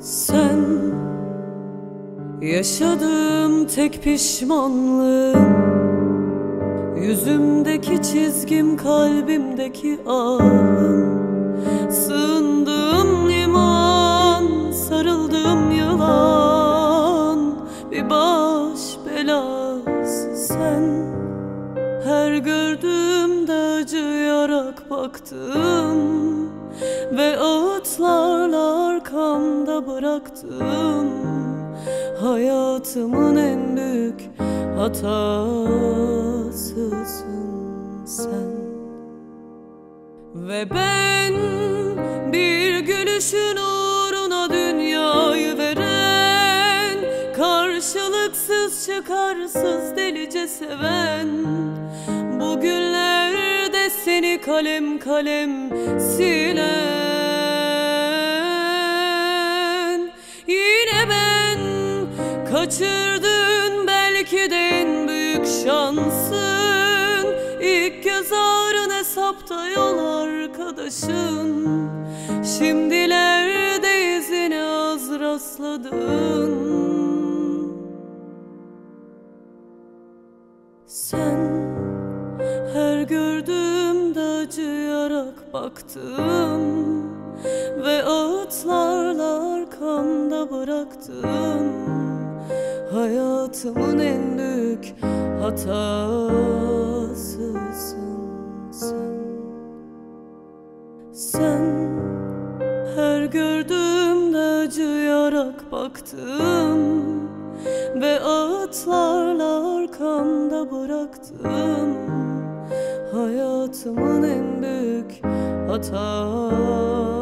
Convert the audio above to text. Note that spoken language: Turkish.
Sen yaşadığım tek pişmanlığım, yüzümdeki çizgim, kalbimdeki ahım, sığındığım liman, sarıldığım yılan, bir baş belası sen. Her gördüğümde acıyarak baktım ve ağıtlarla arkamda bıraktım. Hayatımın en büyük hatasısın sen. Ve ben bir gülüşün uğruna dünyayı veren, karşılıksız çıkarsız delice seven, bugünlerde seni kalem kalem silen. Yine ben kaçırdın belki de en büyük şansın, İlk göz ağrın hesapta yol arkadaşın. Şimdilerde izine az rastladın. Sen her gördüğümde acıyarak baktım ve ağıtlarla arkamda bıraktım. Hayatımın en büyük hatasısın sen. Sen her gördüğümde acıyarak baktım ve ağıtlarla arkamda bıraktım. Hayatımın en büyük hatası.